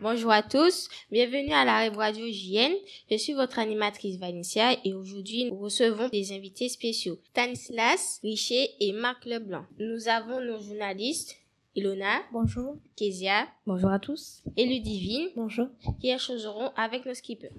Bonjour à tous, bienvenue à la Web Radio JN. Je suis votre animatrice Valencia et aujourd'hui nous recevons des invités spéciaux, Stanislas Richer et Marc Leblanc. Nous avons nos journalistes Ilona, bonjour, Kezia, bonjour à tous, et Ludivine, bonjour, qui échangeront avec nos skippers.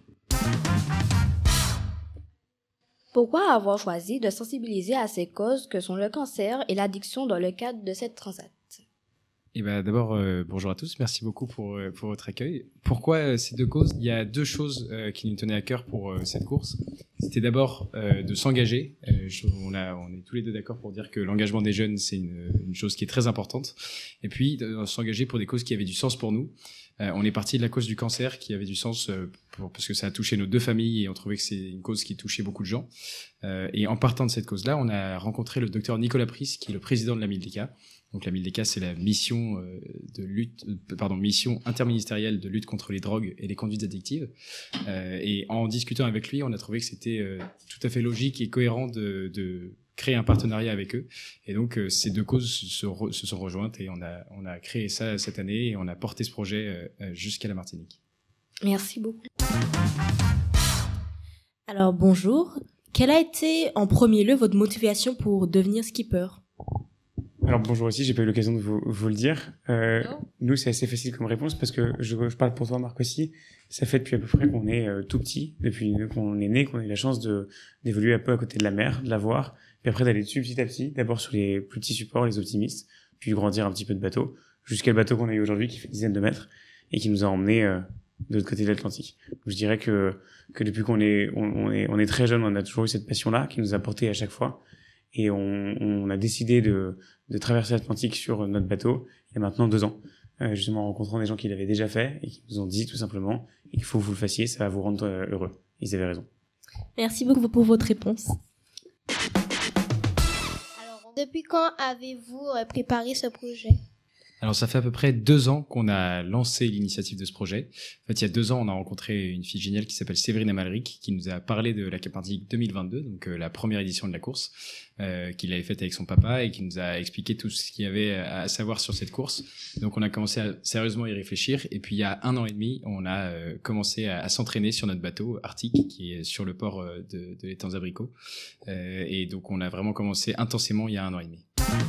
Pourquoi avoir choisi de sensibiliser à ces causes que sont le cancer et l'addiction dans le cadre de cette transat? D'abord, bonjour à tous, merci beaucoup pour votre accueil. Pourquoi ces deux causes? Il y a deux choses qui nous tenaient à cœur pour cette course. C'était d'abord de s'engager. On est tous les deux d'accord pour dire que l'engagement des jeunes, c'est une chose qui est très importante. Et puis, de s'engager pour des causes qui avaient du sens pour nous. On est parti de la cause du cancer qui avait du sens parce que ça a touché nos deux familles et on trouvait que c'est une cause qui touchait beaucoup de gens. Et en partant de cette cause-là, on a rencontré le docteur Nicolas Pris, qui est le président de la MILDECA. Donc la MILDECA, c'est la mission mission interministérielle de lutte contre les drogues et les conduites addictives. Et en discutant avec lui, on a trouvé que c'était tout à fait logique et cohérent de créer un partenariat avec eux. Et donc ces deux causes se sont rejointes et on a créé ça cette année et on a porté ce projet jusqu'à la Martinique. Merci beaucoup. Alors bonjour, quelle a été en premier lieu votre motivation pour devenir skipper? Alors bonjour aussi, j'ai pas eu l'occasion de vous le dire. Nous, c'est assez facile comme réponse parce que je parle pour toi, Marc aussi. Ça fait depuis à peu près qu'on est tout petit, depuis qu'on est né, qu'on a eu la chance d'évoluer un peu à côté de la mer, de la voir, puis après d'aller dessus petit à petit, d'abord sur les plus petits supports, les optimistes, puis grandir un petit peu de bateau, jusqu'à le bateau qu'on a eu aujourd'hui qui fait dizaines de mètres et qui nous a emmenés de l'autre côté de l'Atlantique. Donc, je dirais que depuis qu'on est très jeune, on a toujours eu cette passion-là qui nous a porté à chaque fois. Et on a décidé de traverser l'Atlantique sur notre bateau il y a maintenant 2 ans, justement en rencontrant des gens qui l'avaient déjà fait et qui nous ont dit tout simplement il faut que vous le fassiez, ça va vous rendre heureux. Ils avaient raison. Merci beaucoup pour votre réponse. Alors, depuis quand avez-vous préparé ce projet? Alors ça fait à peu près 2 ans qu'on a lancé l'initiative de ce projet. En fait, il y a 2 ans, on a rencontré une fille géniale qui s'appelle Séverine Amalric, qui nous a parlé de la Cap Martinique 2022, donc la première édition de la course, qu'il avait faite avec son papa et qui nous a expliqué tout ce qu'il y avait à savoir sur cette course. Donc on a commencé à sérieusement y réfléchir et puis il y a 1 an et demi, on a commencé à s'entraîner sur notre bateau Arctique qui est sur le port de l'étang des Abricots. Et donc on a vraiment commencé intensément il y a 1 an et demi.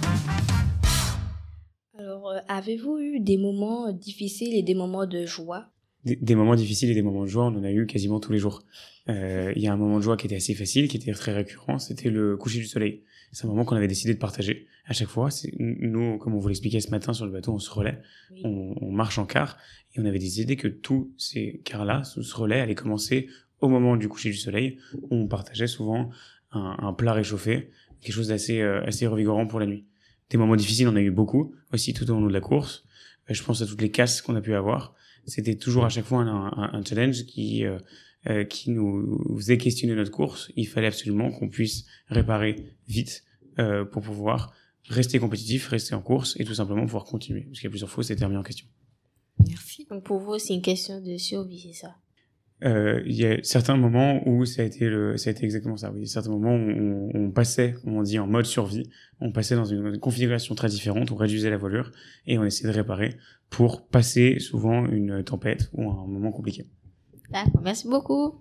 Alors, avez-vous eu des moments difficiles et des moments de joie? Des moments difficiles et des moments de joie, on en a eu quasiment tous les jours. Il y a un moment de joie qui était assez facile, qui était très récurrent, c'était le coucher du soleil. C'est un moment qu'on avait décidé de partager. À chaque fois, nous, comme on vous l'expliquait ce matin sur le bateau, on se relaie, oui. On marche en quart, et on avait décidé que tous ces quarts-là, ce relais, allait commencer au moment du coucher du soleil, où on partageait souvent un plat réchauffé, quelque chose d'assez assez revigorant pour la nuit. Des moments difficiles, on a eu beaucoup, aussi tout au long de la course. Je pense à toutes les casses qu'on a pu avoir. C'était toujours à chaque fois un challenge qui nous faisait questionner notre course. Il fallait absolument qu'on puisse réparer vite pour pouvoir rester compétitif, rester en course et tout simplement pouvoir continuer. Parce qu'il y a plusieurs fois, c'était remis en question. Merci. Donc pour vous, c'est une question de survie, c'est ça? Il y a certains moments où ça a été exactement ça. Oui, certains moments où on passait, comme on dit, en mode survie. On passait dans une configuration très différente, on réduisait la voilure et on essayait de réparer pour passer souvent une tempête ou un moment compliqué. D'accord, merci beaucoup.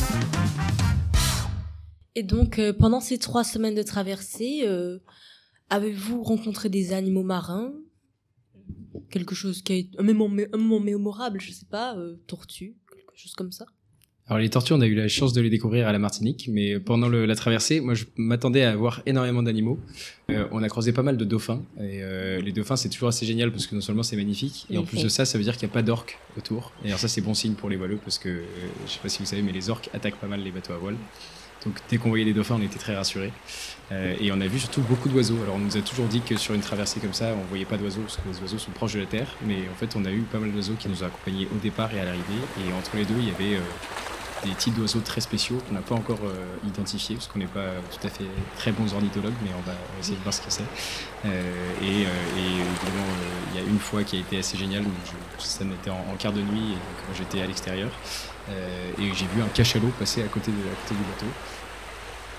Et donc, pendant ces 3 semaines de traversée, avez-vous rencontré des animaux marins? Quelque chose qui est un moment mémorable, je sais pas, tortue, quelque chose comme ça? Alors les tortues, on a eu la chance de les découvrir à la Martinique, mais pendant la traversée, moi je m'attendais à voir énormément d'animaux. On a croisé pas mal de dauphins, et les dauphins c'est toujours assez génial parce que non seulement c'est magnifique, et en plus de ça, ça veut dire qu'il n'y a pas d'orques autour. Et alors ça c'est bon signe pour les voileux parce que, je sais pas si vous savez, mais les orques attaquent pas mal les bateaux à voile. Donc dès qu'on voyait les dauphins, on était très rassurés. Et on a vu surtout beaucoup d'oiseaux. Alors on nous a toujours dit que sur une traversée comme ça, on voyait pas d'oiseaux parce que les oiseaux sont proches de la terre. Mais en fait, on a eu pas mal d'oiseaux qui nous ont accompagnés au départ et à l'arrivée. Et entre les deux, il y avait des types d'oiseaux très spéciaux qu'on n'a pas encore identifiés parce qu'on n'est pas tout à fait très bons ornithologues, mais on va essayer de voir ce que c'est. Évidemment, il y a une fois qui a été assez géniale où ça n'était en quart de nuit et donc j'étais à l'extérieur et j'ai vu un cachalot passer à côté du bateau.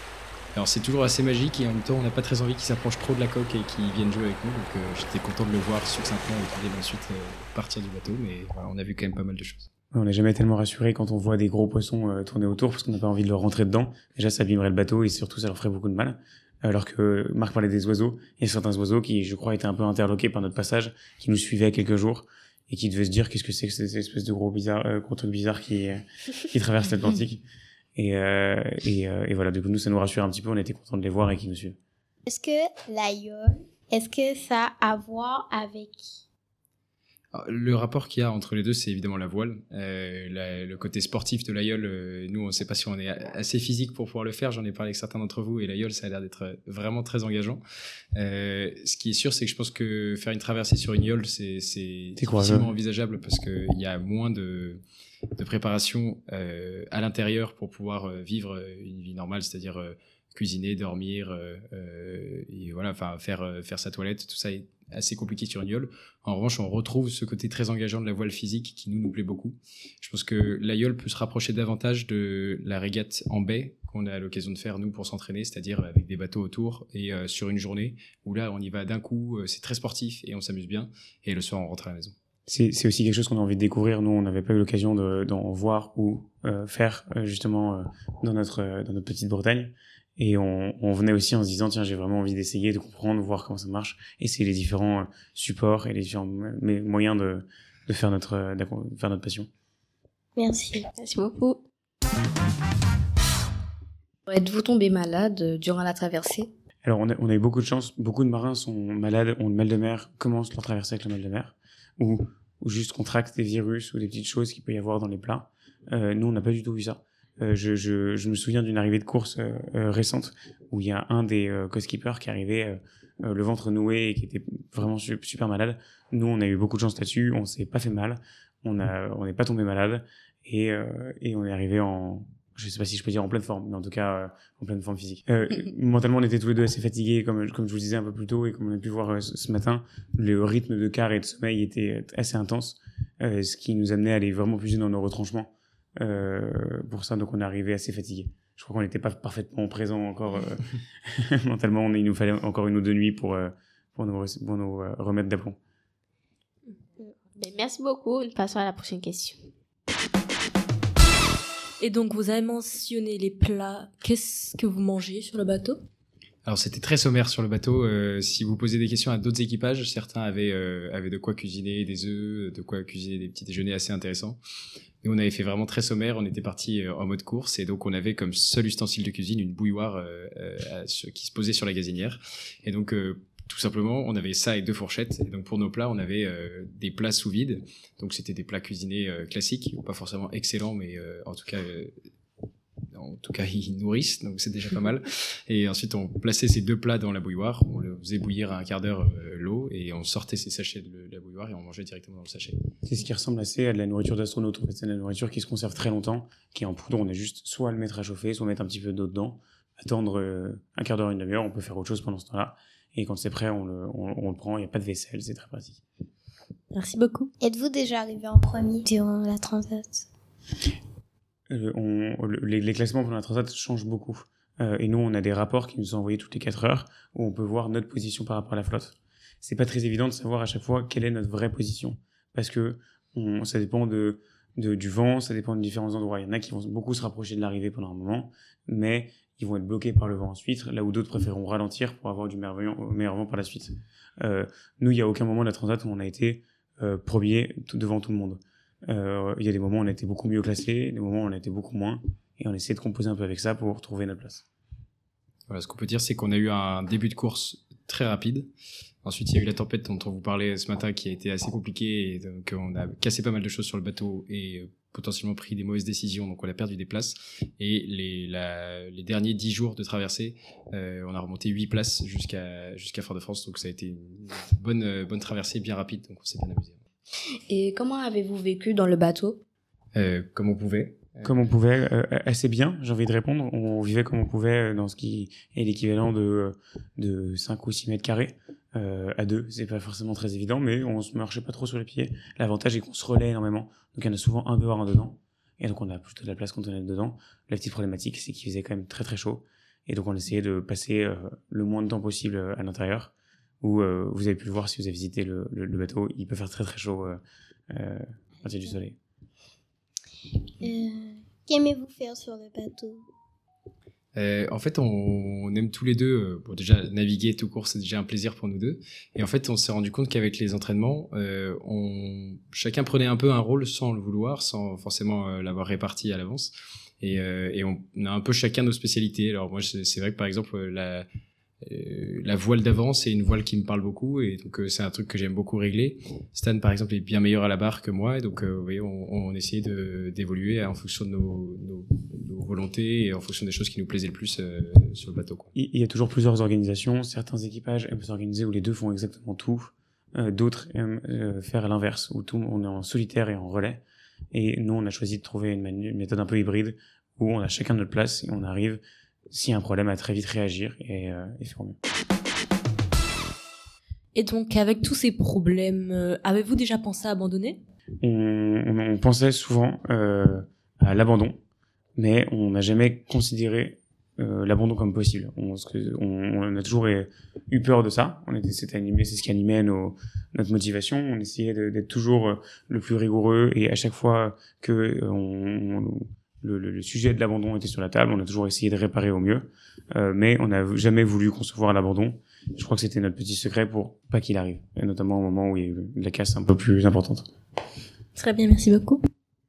Alors c'est toujours assez magique et en même temps on n'a pas très envie qu'ils s'approchent trop de la coque et qu'ils viennent jouer avec nous. Donc j'étais content de le voir succinctement et qu'ils viennent ensuite partir du bateau. Mais voilà, on a vu quand même pas mal de choses. On n'est jamais tellement rassuré quand on voit des gros poissons tourner autour parce qu'on n'a pas envie de leur rentrer dedans. Déjà, ça abîmerait le bateau et surtout, ça leur ferait beaucoup de mal. Alors que Marc parlait des oiseaux, il y a certains oiseaux qui, je crois, étaient un peu interloqués par notre passage, qui nous suivaient à quelques jours et qui devaient se dire qu'est-ce que c'est que ces espèces de gros trucs bizarres qui traversent l'Atlantique. Et voilà, du coup, nous, ça nous rassure un petit peu. On était contents de les voir et qu'ils nous suivent. Est-ce que l'aïeul, est-ce que ça a à voir avec... Alors, le rapport qu'il y a entre les deux, c'est évidemment la voile. Le côté sportif de l'aïeul, nous, on ne sait pas si on est assez physique pour pouvoir le faire. J'en ai parlé avec certains d'entre vous et l'aïeul, ça a l'air d'être vraiment très engageant. Ce qui est sûr, c'est que je pense que faire une traversée sur une yole, c'est difficilement envisageable parce qu'il y a moins de préparation à l'intérieur pour pouvoir vivre une vie normale, c'est-à-dire cuisiner, dormir, et voilà, enfin faire sa toilette, tout ça est assez compliqué sur une yole. En revanche, on retrouve ce côté très engageant de la voile physique qui nous plaît beaucoup. Je pense que la yole peut se rapprocher davantage de la régate en baie qu'on a l'occasion de faire nous pour s'entraîner, c'est-à-dire avec des bateaux autour et sur une journée où là on y va d'un coup, c'est très sportif et on s'amuse bien et le soir on rentre à la maison. C'est aussi quelque chose qu'on a envie de découvrir. Nous, on n'avait pas eu l'occasion d'en voir ou faire justement dans notre petite Bretagne. Et on venait aussi en se disant tiens, j'ai vraiment envie d'essayer, de comprendre, voir comment ça marche, essayer les différents supports et les différents moyens de faire notre passion. Merci. Merci beaucoup. Êtes-vous tombé malade durant la traversée? Alors on a eu beaucoup de chance. Beaucoup de marins sont malades, ont le mal de mer, commencent leur traversée avec le mal de mer, ou juste contractent des virus ou des petites choses qu'il peut y avoir dans les plats. Nous, on n'a pas du tout vu ça. Je me souviens d'une arrivée de course récente où il y a un des co-skippers qui arrivait le ventre noué et qui était vraiment super malade. Nous, on a eu beaucoup de chance là-dessus, on s'est pas fait mal, on n'est pas tombé malade et on est arrivé je sais pas si je peux dire en pleine forme, mais en tout cas en pleine forme physique. Mentalement, on était tous les deux assez fatigués, comme je vous le disais un peu plus tôt et comme on a pu voir ce matin, le rythme de quart et de sommeil était assez intense, ce qui nous amenait à aller vraiment puiser dans nos retranchements. Pour ça, donc on est arrivé assez fatigué. Je crois qu'on n'était pas parfaitement présent encore mentalement. Il nous fallait encore 1 ou 2 nuits pour nous remettre d'aplomb. Merci beaucoup. Nous passons à la prochaine question. Et donc, vous avez mentionné les plats. Qu'est-ce que vous mangez sur le bateau? Alors c'était très sommaire sur le bateau. Si vous posez des questions à d'autres équipages, certains avaient de quoi cuisiner des œufs, de quoi cuisiner des petits déjeuners assez intéressants. Nous, on avait fait vraiment très sommaire. On était parti en mode course et donc on avait comme seul ustensile de cuisine une bouilloire qui se posait sur la gazinière. Et donc tout simplement, on avait ça et 2 fourchettes. Et donc pour nos plats, on avait des plats sous vide. Donc c'était des plats cuisinés classiques, pas forcément excellents, mais en tout cas ils nourrissent, donc c'est déjà pas mal. Et ensuite on plaçait ces 2 plats dans la bouilloire, on le faisait bouillir à un quart d'heure l'eau et on sortait ces sachets de la bouilloire et on mangeait directement dans le sachet. C'est ce qui ressemble assez à de la nourriture d'astronaute. En fait, c'est de la nourriture qui se conserve très longtemps, qui est en poudre. On a juste soit à le mettre à chauffer, soit mettre un petit peu d'eau dedans, attendre un quart d'heure, 1 demi-heure. On peut faire autre chose pendant ce temps-là. Et quand c'est prêt, on le prend. Il n'y a pas de vaisselle, c'est très pratique. Merci beaucoup. Êtes-vous déjà arrivé en premier durant la transat? Les classements pendant la transat changent beaucoup. Et nous, on a des rapports qui nous sont envoyés toutes les 4 heures où on peut voir notre position par rapport à la flotte. C'est pas très évident de savoir à chaque fois quelle est notre vraie position. Parce que ça dépend du vent, ça dépend de différents endroits. Il y en a qui vont beaucoup se rapprocher de l'arrivée pendant un moment, mais ils vont être bloqués par le vent ensuite, là où d'autres préféreront ralentir pour avoir du meilleur vent par la suite. Nous, il n'y a aucun moment de la transat où on a été premier devant tout le monde. Il y a des moments où on a été beaucoup mieux classés, des moments où on a été beaucoup moins, et on essaie de composer un peu avec ça pour trouver notre place. Voilà, ce qu'on peut dire, c'est qu'on a eu un début de course très rapide. Ensuite, il y a eu la tempête dont on vous parlait ce matin qui a été assez compliquée, et donc on a cassé pas mal de choses sur le bateau et potentiellement pris des mauvaises décisions, donc on a perdu des places. Et les derniers 10 jours de traversée, on a remonté 8 places jusqu'à Fort-de-France, donc ça a été une bonne traversée, bien rapide, donc on s'est bien amusé. Et comment avez-vous vécu dans le bateau? Comme on pouvait. Comme on pouvait, assez bien, j'ai envie de répondre. On vivait comme on pouvait dans ce qui est l'équivalent de 5 ou 6 mètres carrés. À 2, c'est pas forcément très évident, mais on se marchait pas trop sur les pieds. L'avantage est qu'on se relaie énormément. Donc il y en a souvent un dehors, un dedans. Et donc on a plutôt de la place quand on est dedans. La petite problématique, c'est qu'il faisait quand même très très chaud. Et donc, on essayait de passer le moins de temps possible à l'intérieur, où vous avez pu le voir si vous avez visité le bateau. Il peut faire très très chaud quand il y a du soleil. Qu'aimez-vous faire sur le bateau? En fait, on aime tous les deux. Bon, déjà, naviguer tout court, c'est déjà un plaisir pour nous deux. Et en fait, on s'est rendu compte qu'avec les entraînements, chacun prenait un peu un rôle sans le vouloir, sans forcément l'avoir réparti à l'avance. Et on a un peu chacun nos spécialités. Alors moi, c'est vrai que par exemple, la voile d'avant, c'est une voile qui me parle beaucoup, et donc c'est un truc que j'aime beaucoup régler. Stan, par exemple, est bien meilleur à la barre que moi, et donc vous voyez, on essayait d'évoluer en fonction de nos volontés et en fonction des choses qui nous plaisaient le plus sur le bateau, quoi. Il y a toujours plusieurs organisations. Certains équipages aiment s'organiser où les deux font exactement tout. D'autres aiment faire l'inverse, où on est en solitaire et en relais. Et nous, on a choisi de trouver une méthode un peu hybride, où on a chacun notre place et on arrive, s'il y a un problème, à très vite réagir et faire mieux. Et donc, avec tous ces problèmes, avez-vous déjà pensé à abandonner? On pensait souvent à l'abandon, mais on n'a jamais considéré l'abandon comme possible. On a toujours eu peur de ça. C'est ce qui animait notre motivation. On essayait d'être toujours le plus rigoureux, et à chaque fois que le sujet de l'abandon était sur la table, on a toujours essayé de réparer au mieux, mais on n'a jamais voulu concevoir l'abandon. Je crois que c'était notre petit secret pour pas qu'il arrive, et notamment au moment où il y a eu la casse un peu plus importante. Très bien, merci beaucoup.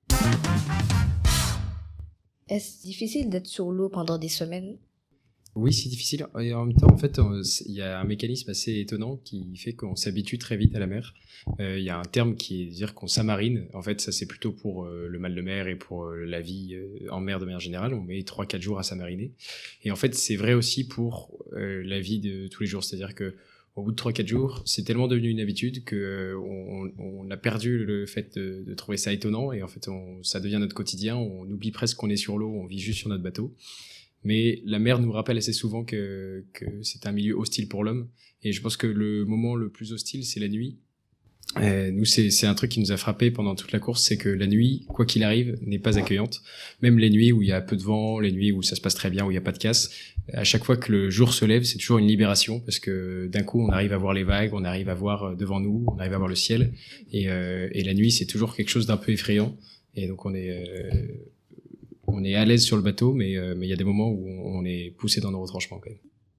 Est-ce difficile d'être sur l'eau pendant des semaines? Oui, c'est difficile. Et en même temps, en fait, il y a un mécanisme assez étonnant qui fait qu'on s'habitue très vite à la mer. Il y a un terme qui est de dire qu'on s'amarine. En fait, ça c'est plutôt pour le mal de mer et pour la vie en mer de manière générale. On met 3-4 jours à s'amariner. Et en fait, c'est vrai aussi pour la vie de tous les jours. C'est-à-dire que au bout de 3-4 jours, c'est tellement devenu une habitude que on a perdu le fait de trouver ça étonnant. Et en fait, ça devient notre quotidien. On oublie presque qu'on est sur l'eau. On vit juste sur notre bateau. Mais la mer nous rappelle assez souvent que c'est un milieu hostile pour l'homme. Et je pense que le moment le plus hostile, c'est la nuit. Nous, c'est un truc qui nous a frappé pendant toute la course, c'est que la nuit, quoi qu'il arrive, n'est pas accueillante. Même les nuits où il y a peu de vent, les nuits où ça se passe très bien, où il n'y a pas de casse, à chaque fois que le jour se lève, c'est toujours une libération, parce que d'un coup, on arrive à voir les vagues, on arrive à voir devant nous, on arrive à voir le ciel. Et la nuit, c'est toujours quelque chose d'un peu effrayant. Et donc, on est à l'aise sur le bateau, mais il y a des moments où on est poussé dans nos retranchements, quand même.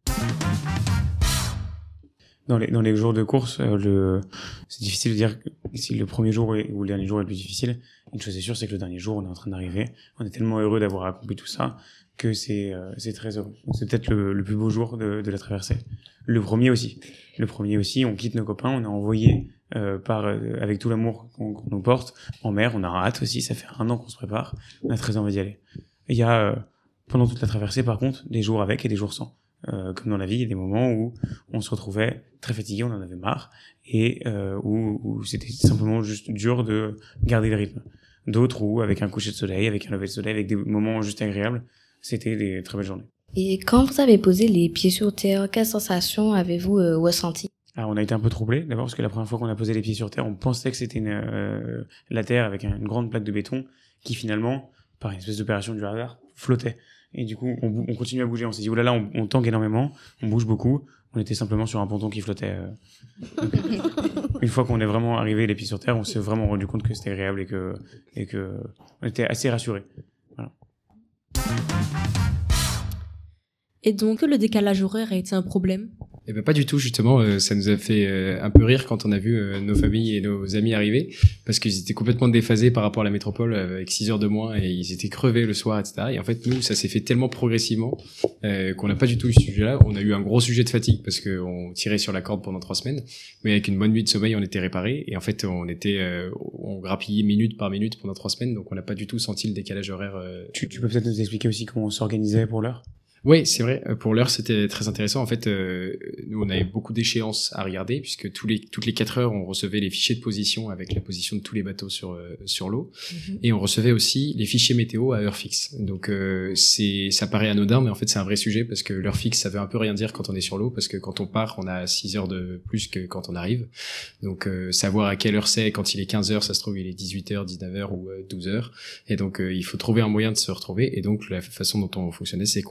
Dans les jours de course, c'est difficile de dire si le premier jour ou le dernier jour est le plus difficile. Une chose est sûre, c'est que le dernier jour, on est en train d'arriver. On est tellement heureux d'avoir accompli tout ça que c'est très heureux. Donc, c'est peut-être le plus beau jour de la traversée. Le premier aussi, on quitte nos copains, on est envoyé avec tout l'amour qu'on nous porte en mer. On a hâte aussi, ça fait 1 an qu'on se prépare. On a très envie d'y aller. Il y a pendant toute la traversée, par contre, des jours avec et des jours sans. Comme dans la vie, il y a des moments où on se retrouvait très fatigué, on en avait marre, et où c'était simplement juste dur de garder le rythme. D'autres où, avec un coucher de soleil, avec un lever de soleil, avec des moments juste agréables, c'était des très belles journées. Et quand vous avez posé les pieds sur terre, quelle sensation avez-vous ressenti? Alors, on a été un peu troublés, d'abord parce que la première fois qu'on a posé les pieds sur terre, on pensait que c'était la terre avec une grande plaque de béton qui finalement, par une espèce d'opération du hasard, flottait. Et du coup, on continue à bouger. On s'est dit, oh là là, on tangue énormément, on bouge beaucoup. On était simplement sur un ponton qui flottait. Donc, une fois qu'on est vraiment arrivé les pieds sur terre, on s'est vraiment rendu compte que c'était agréable et que on était assez rassurés. Voilà. Et donc, le décalage horaire a été un problème? Eh ben pas du tout, justement, ça nous a fait un peu rire quand on a vu nos familles et nos amis arriver, parce qu'ils étaient complètement déphasés par rapport à la métropole, avec 6 heures de moins, et ils étaient crevés le soir, etc. Et en fait, nous, ça s'est fait tellement progressivement qu'on n'a pas du tout eu ce sujet-là. On a eu un gros sujet de fatigue, parce qu'on tirait sur la corde pendant 3 semaines, mais avec une bonne nuit de sommeil, on était réparés, et en fait, on grappillait minute par minute pendant 3 semaines, donc on n'a pas du tout senti le décalage horaire. Tu peux peut-être nous expliquer aussi comment on s'organisait pour l'heure? Oui, c'est vrai. Pour l'heure, c'était très intéressant. En fait, nous, on avait beaucoup d'échéances à regarder, puisque toutes les 4 heures, on recevait les fichiers de position avec la position de tous les bateaux sur l'eau. Mm-hmm. Et on recevait aussi les fichiers météo à heure fixe. Donc, ça paraît anodin, mais en fait, c'est un vrai sujet, parce que l'heure fixe, ça veut un peu rien dire quand on est sur l'eau, parce que quand on part, on a 6 heures de plus que quand on arrive. Donc, savoir à quelle heure c'est, quand il est 15 heures, ça se trouve, il est 18 heures, 19 heures ou 12 heures. Et donc, il faut trouver un moyen de se retrouver. Et donc, la façon dont on fonctionnait, c'est qu'on prenait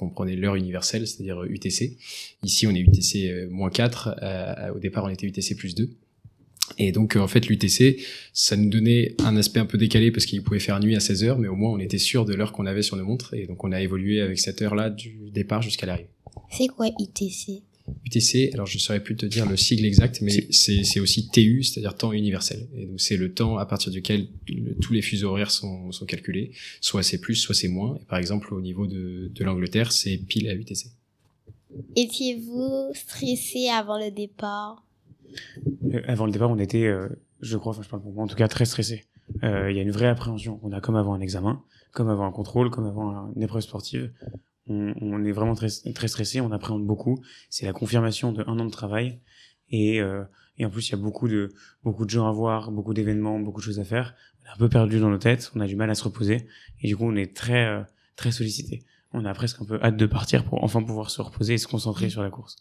l'heure universelle, c'est-à-dire UTC. Ici, on est UTC -4. Au départ, on était UTC +2. Et donc, en fait, l'UTC, ça nous donnait un aspect un peu décalé parce qu'il pouvait faire nuit à 16 heures, mais au moins, on était sûr de l'heure qu'on avait sur nos montres. Et donc, on a évolué avec cette heure-là du départ jusqu'à l'arrivée. C'est quoi UTC? UTC, alors je ne saurais plus te dire le sigle exact, mais c'est aussi TU, c'est-à-dire temps universel. Et donc, c'est le temps à partir duquel tous les fuseaux horaires sont calculés. Soit c'est plus, soit c'est moins. Et par exemple, au niveau de l'Angleterre, c'est pile à UTC. Étiez-vous stressé avant le départ? Avant le départ, on était, je crois, enfin je parle pour moi, en tout cas très stressé. Il y a une vraie appréhension. On a comme avant un examen, comme avant un contrôle, comme avant une épreuve sportive. On est vraiment très, très stressé, on appréhende beaucoup. C'est la confirmation de 1 an de travail. Et en plus, il y a beaucoup de gens à voir, beaucoup d'événements, beaucoup de choses à faire. On est un peu perdu dans nos têtes, on a du mal à se reposer. Et du coup, on est très, très sollicité. On a presque un peu hâte de partir pour enfin pouvoir se reposer et se concentrer sur la course.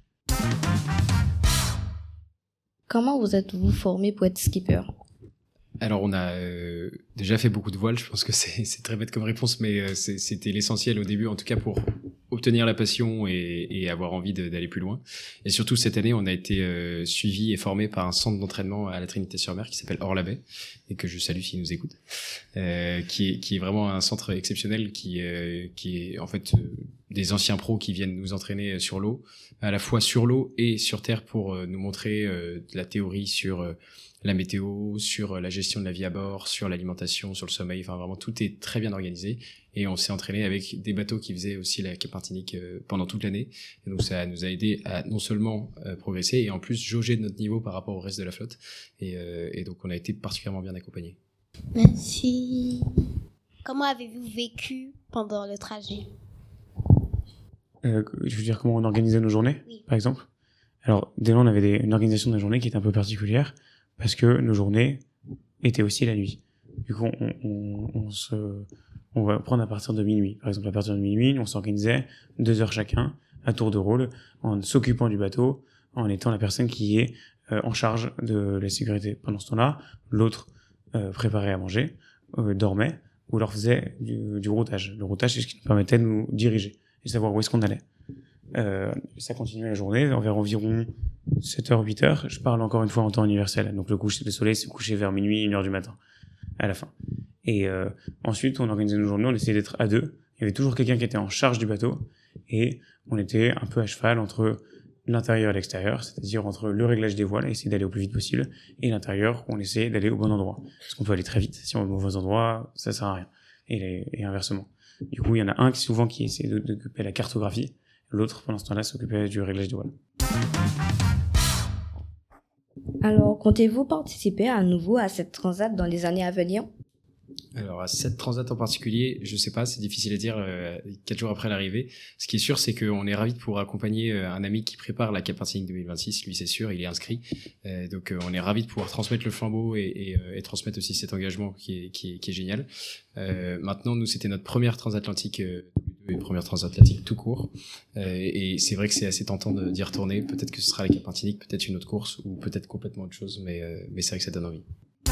Comment vous êtes-vous formé pour être skipper? Alors, on a déjà fait beaucoup de voiles. Je pense que c'est très bête comme réponse, mais c'était l'essentiel au début, en tout cas pour obtenir la passion et avoir envie d'aller plus loin. Et surtout, cette année, on a été suivi et formé par un centre d'entraînement à la Trinité-sur-Mer qui s'appelle Orlabay et que je salue s'il nous écoute, qui est vraiment un centre exceptionnel qui est en fait des anciens pros qui viennent nous entraîner sur l'eau, à la fois sur l'eau et sur terre pour nous montrer de la théorie sur la météo, sur la gestion de la vie à bord, sur l'alimentation, sur le sommeil, enfin vraiment tout est très bien organisé et on s'est entraîné avec des bateaux qui faisaient aussi la Cap Martinique pendant toute l'année et donc ça nous a aidé à non seulement progresser et en plus jauger notre niveau par rapport au reste de la flotte et donc on a été particulièrement bien accompagnés. Merci. Comment avez-vous vécu pendant le trajet? Je veux dire comment on organisait nos journées, Oui. par exemple. Alors, dès là, on avait une organisation de la journée qui était un peu particulière parce que nos journées étaient aussi la nuit. Du coup, on va prendre à partir de minuit. Par exemple, à partir de minuit, on s'organisait 2 heures chacun, à tour de rôle, en s'occupant du bateau, en étant la personne qui est en charge de la sécurité. Pendant ce temps-là, l'autre préparait à manger, dormait, ou alors faisait du routage. Le routage, c'est ce qui nous permettait de nous diriger et savoir où est-ce qu'on allait. Ça continuait la journée, vers environ 7h, 8h. Je parle encore une fois en temps universel. Donc le soleil s'est couché vers minuit, 1h du matin, à la fin. Et ensuite, on organisait nos journées, on essayait d'être à 2. Il y avait toujours quelqu'un qui était en charge du bateau. Et on était un peu à cheval entre l'intérieur et l'extérieur, c'est-à-dire entre le réglage des voiles, essayer d'aller au plus vite possible, et l'intérieur, où on essayait d'aller au bon endroit. Parce qu'on peut aller très vite. Si on va au mauvais endroit, ça sert à rien. Et inversement. Du coup, il y en a un qui essaie d'occuper la cartographie. L'autre, pendant ce temps-là, s'occupait du réglage des voiles. Alors, comptez-vous participer à nouveau à cette transat dans les années à venir? Alors, à cette transat en particulier, je sais pas, c'est difficile à dire 4 jours après l'arrivée. Ce qui est sûr, c'est qu'on est ravis de pouvoir accompagner un ami qui prépare la Cap Martinique 2026. Lui, c'est sûr, il est inscrit. Donc, on est ravis de pouvoir transmettre le flambeau et transmettre aussi cet engagement qui est génial. Maintenant, nous, c'était notre première transatlantique, une première transatlantique tout court. Et c'est vrai que c'est assez tentant d'y retourner. Peut-être que ce sera la Cap Martinique, peut-être une autre course ou peut-être complètement autre chose, mais c'est vrai que ça donne envie.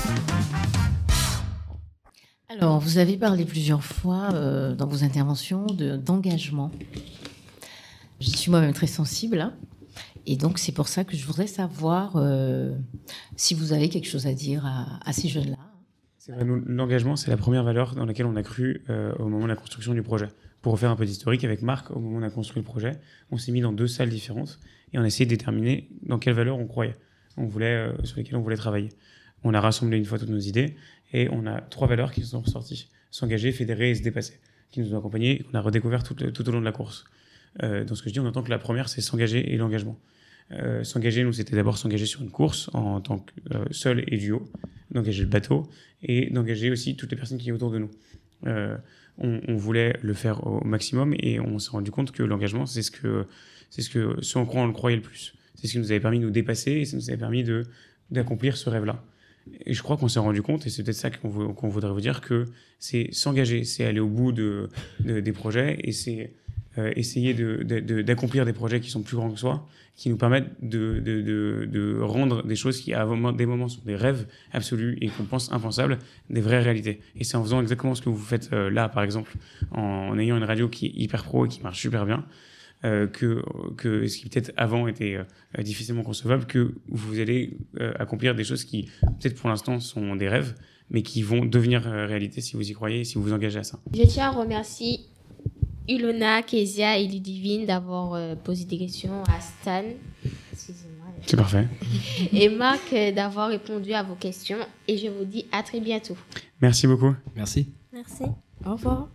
Alors, vous avez parlé plusieurs fois dans vos interventions d'engagement. J'y suis moi-même très sensible, hein, et donc c'est pour ça que je voudrais savoir si vous avez quelque chose à dire à ces jeunes-là. C'est vrai, nous, l'engagement, c'est la première valeur dans laquelle on a cru au moment de la construction du projet. Pour refaire un peu d'historique, avec Marc, au moment où on a construit le projet, on s'est mis dans 2 salles différentes et on a essayé de déterminer dans quelles valeurs on croyait, sur lesquelles on voulait travailler. On a rassemblé une fois toutes nos idées et on a 3 valeurs qui sont ressorties. S'engager, fédérer et se dépasser, qui nous ont accompagnés et qu'on a redécouvert tout au long de la course. Dans ce que je dis, on entend que la première, c'est s'engager et l'engagement. S'engager, nous, c'était d'abord s'engager sur une course en tant que seul et duo, d'engager le bateau et d'engager aussi toutes les personnes qui sont autour de nous. On voulait le faire au maximum et on s'est rendu compte que l'engagement, c'est ce en quoi on le croyait le plus. C'est ce qui nous avait permis de nous dépasser et ça nous avait permis d'accomplir ce rêve-là. Et je crois qu'on s'est rendu compte, et c'est peut-être ça qu'on voudrait vous dire, que c'est s'engager, c'est aller au bout des projets et c'est essayer d'accomplir des projets qui sont plus grands que soi, qui nous permettent de rendre des choses qui, à des moments, sont des rêves absolus et qu'on pense impensables, des vraies réalités. Et c'est en faisant exactement ce que vous faites là, par exemple, en ayant une radio qui est hyper pro et qui marche super bien, que ce qui peut-être avant était difficilement concevable, que vous allez accomplir des choses qui, peut-être pour l'instant, sont des rêves, mais qui vont devenir réalité si vous y croyez et si vous vous engagez à ça. Je tiens à remercier Ilona, Kezia et Ludivine d'avoir posé des questions à Stan. Excusez-moi. C'est parfait. Et Marc d'avoir répondu à vos questions. Et je vous dis à très bientôt. Merci beaucoup. Merci. Merci. Au revoir.